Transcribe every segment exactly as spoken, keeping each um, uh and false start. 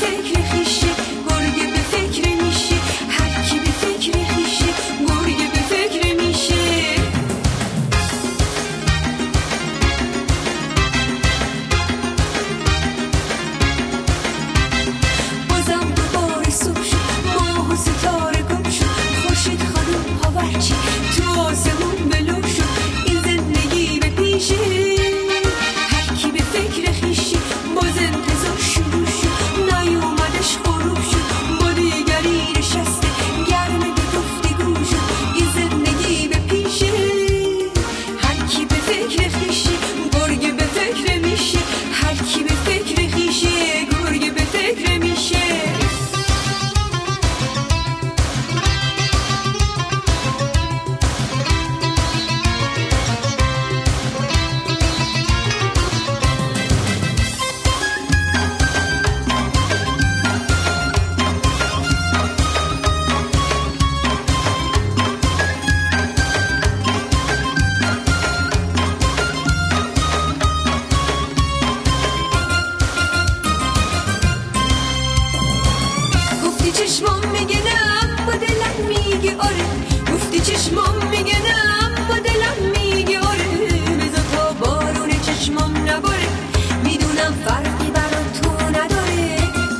فکر خیشه گرگه به فکر میشه، هر کی به فکر خیشه گرگه به فکر میشه. بازم دوباره صبح شد، ماه و ستاره گم شد، خورشید خانم هاورچی تو آسمون بلو شد. این زندگی به پیشه، هر کی به فکر خیشه باز انتظار شروع شد. نیومدش غروب شد، با دیگری نشسته گرمه به گفتگو شد. این زندگی به پیشه، هر کی به فکر خیشه گرگه به فکر میشه، هر کی به فکر خیشه گرگه به فکر میشه. گفتی چشمام میگه نه با دلم میگه آره، گفتی چشمام میگه نه با دلم میگه آره. بذار تا بارون چشمام نباره، میدونم فرقی برا تو نداره.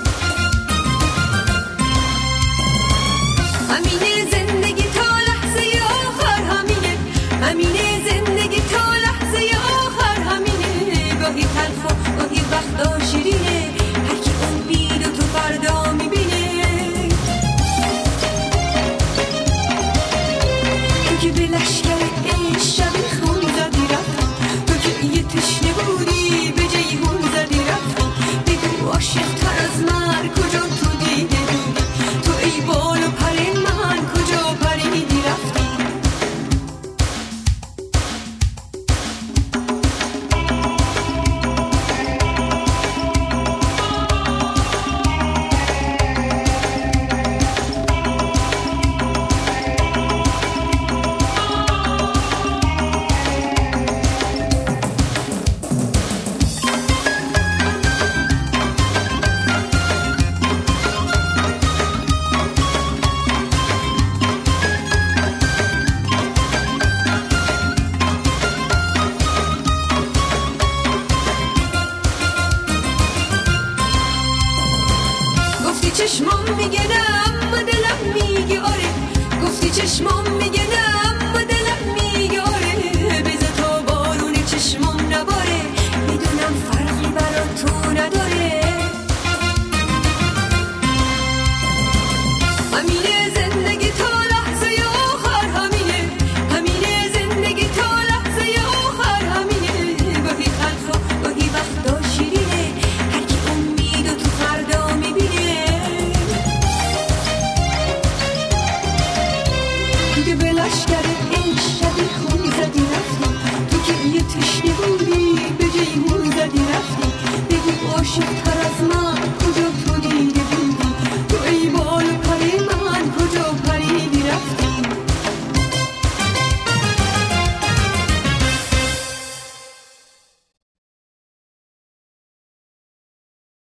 همینه زندگی تا لحظه آخر، همینه همینه زندگی تا لحظه آخر، همینه. گاهی تلخ و گاهی وقتا شیرینه، هر کی امید و تو فردا میبینه. تو که به لشکر عشق شبی خون زدی رفتی، تو که یه تشنه بودی به جیهون زدی رفتی. بگو عاشق تر از من کجا تو دیده بودی، تو ای بال و پر من کجا پریدی رفتی. گفتی چشمام میگه نه اما دلم میگه آره، گفتی چشمام میگه نه اما دلم میگه آره. بذار تا بارون چشمام نباره، میدونم فرقی برا تو نداره. همینه زندگی تا لحظه آخر، همینه همینه زندگی تا لحظه آخر، همینه. گاهی تلخ و گاهی وقتا شیرینه، هر کی امید و تو فردا میبینه. تو که به لشکر عشق شبی خون زدی رفتی، تو که یه تشنه بودی به جیهون زدی رفتی. بگو عاشق تر از من